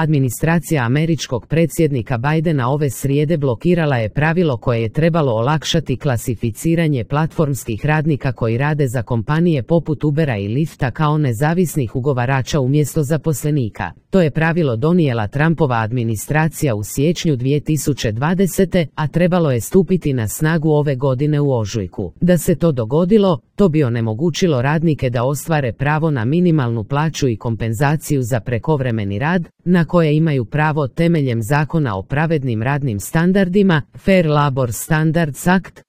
Administracija američkog predsjednika Bidena ove srijede blokirala je pravilo koje je trebalo olakšati klasificiranje platformskih radnika koji rade za kompanije poput Ubera i Lyfta kao nezavisnih ugovarača umjesto zaposlenika. To je pravilo donijela Trumpova administracija u siječnju 2020. a trebalo je stupiti na snagu ove godine u ožujku. Da se to dogodilo, to bi onemogućilo radnike da ostvare pravo na minimalnu plaću i kompenzaciju za prekovremeni rad, na koje imaju pravo temeljem Zakona o pravednim radnim standardima, Fair Labor Standards Act,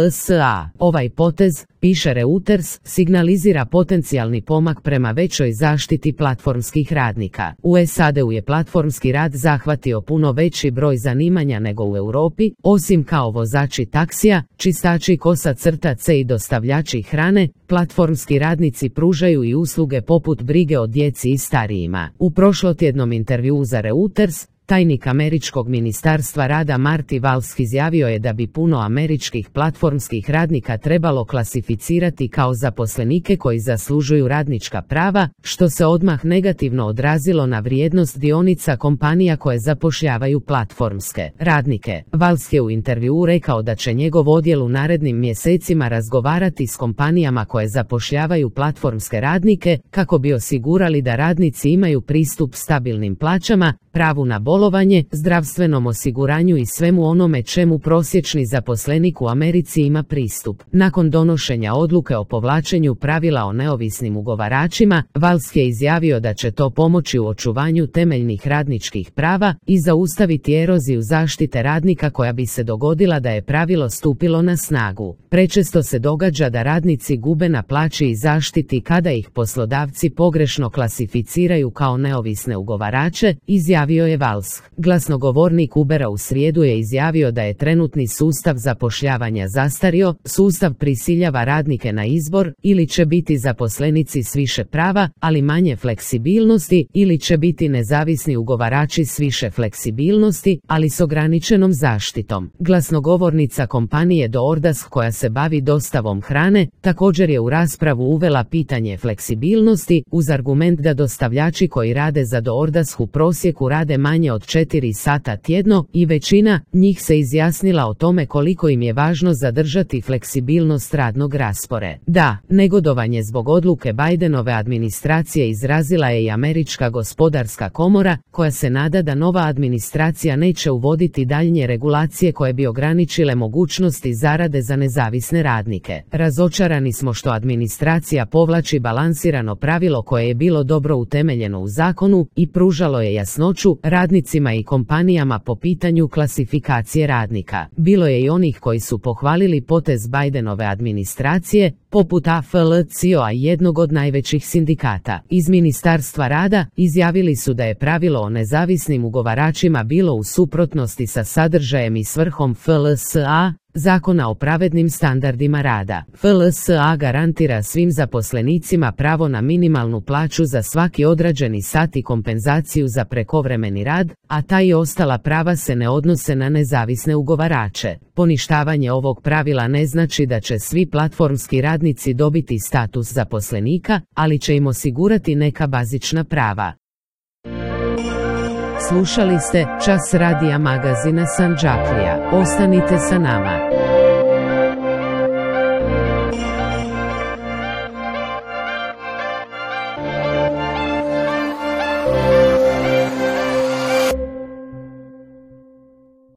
FLSA. Ovaj potez, piše Reuters, signalizira potencijalni pomak prema većoj zaštiti platformskih radnika. U SAD-u je platformski rad zahvatio puno veći broj zanimanja nego u Europi, osim kao vozači taksija, čistači kosa-c i dostavljači hrane. Platformski radnici pružaju i usluge poput brige o djeci i starijima. U prošlotjednom intervjuu za Reuters, tajnik američkog ministarstva rada Marty Walsh izjavio je da bi puno američkih platformskih radnika trebalo klasificirati kao zaposlenike koji zaslužuju radnička prava, što se odmah negativno odrazilo na vrijednost dionica kompanija koje zapošljavaju platformske radnike. Walsh je u intervjuu rekao da će njegov odjel u narednim mjesecima razgovarati s kompanijama koje zapošljavaju platformske radnike kako bi osigurali da radnici imaju pristup stabilnim plaćama, pravu na bolovanje, zdravstvenom osiguranju i svemu onome čemu prosječni zaposlenik u Americi ima pristup. Nakon donošenja odluke o povlačenju pravila o neovisnim ugovaračima, Walsh je izjavio da će to pomoći u očuvanju temeljnih radničkih prava i zaustaviti eroziju zaštite radnika koja bi se dogodila da je pravilo stupilo na snagu. Prečesto se događa da radnici gube na plaći i zaštiti kada ih poslodavci pogrešno klasificiraju kao neovisne ugovarače, izjavio je Walsh. Glasnogovornik Ubera u srijedu je izjavio da je trenutni sustav zapošljavanja zastario, sustav prisiljava radnike na izbor, ili će biti zaposlenici s više prava, ali manje fleksibilnosti, ili će biti nezavisni ugovarači s više fleksibilnosti, ali s ograničenom zaštitom. Glasnogovornica kompanije DoorDash koja se bavi dostavom hrane, također je u raspravu uvela pitanje fleksibilnosti, uz argument da dostavljači koji rade za DoorDash u prosjeku rade manje od 4 sata tjedno i većina njih se izjasnila o tome koliko im je važno zadržati fleksibilnost radnog rasporeda. Negodovanje zbog odluke Bidenove administracije izrazila je i Američka gospodarska komora, koja se nada da nova administracija neće uvoditi daljnje regulacije koje bi ograničile mogućnosti zarade za nezavisne radnike. Razočarani smo što administracija povlači balansirano pravilo koje je bilo dobro utemeljeno u zakonu i pružalo je jasnoću radnicima i kompanijama po pitanju klasifikacije radnika. Bilo je i onih koji su pohvalili potez Bidenove administracije, poput AFL-CIO-a, jednog od najvećih sindikata. Iz Ministarstva rada izjavili su da je pravilo o nezavisnim ugovaračima bilo u suprotnosti sa sadržajem i svrhom FLSA, Zakona o pravednim standardima rada. FLSA garantira svim zaposlenicima pravo na minimalnu plaću za svaki odrađeni sat i kompenzaciju za prekovremeni rad, a ta i ostala prava se ne odnose na nezavisne ugovarače. Poništavanje ovog pravila ne znači da će svi platformski radnici dobiti status zaposlenika, ali će im osigurati neka bazična prava. Slušali ste Čas radija magazina Sandžaklija. Ostanite sa nama.